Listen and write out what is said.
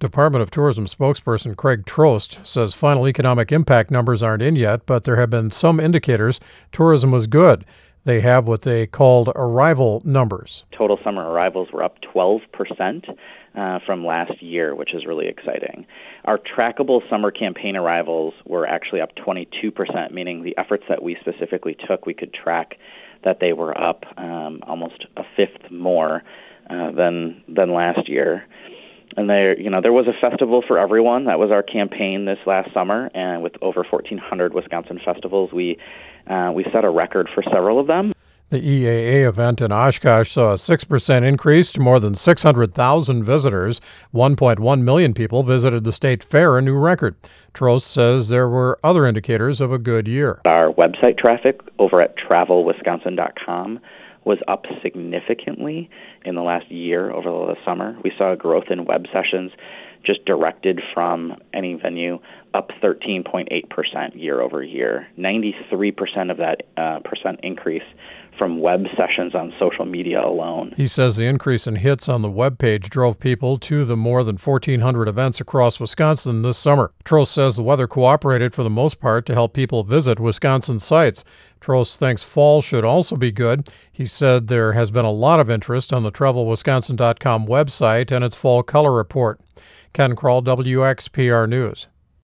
Department of Tourism spokesperson Craig Trost says final economic impact numbers aren't in yet, but there have been some indicators tourism was good. They have what they called arrival numbers. Total summer arrivals were up 12% from last year, which is really exciting. Our trackable summer campaign arrivals were actually up 22%, meaning the efforts that we specifically took, we could track that they were up almost a fifth more than last year. And there was a festival for everyone. That was our campaign this last summer, and with over 1,400 Wisconsin festivals, we set a record for several of them. The EAA event in Oshkosh saw a 6% increase to more than 600,000 visitors. 1.1 million people visited the state fair, a new record. Trost says there were other indicators of a good year. Our website traffic over at travelwisconsin.com was up significantly in the last year over the summer. We saw a growth in web sessions just directed from any venue up 13.8% year over year. 93% of that percent increase from web sessions on social media alone. He says the increase in hits on the web page drove people to the more than 1,400 events across Wisconsin this summer. Trost says the weather cooperated for the most part to help people visit Wisconsin sites. Trost thinks fall should also be good. He said there has been a lot of interest on the TravelWisconsin.com website and its fall color report. Ken Kroll, WXPR News.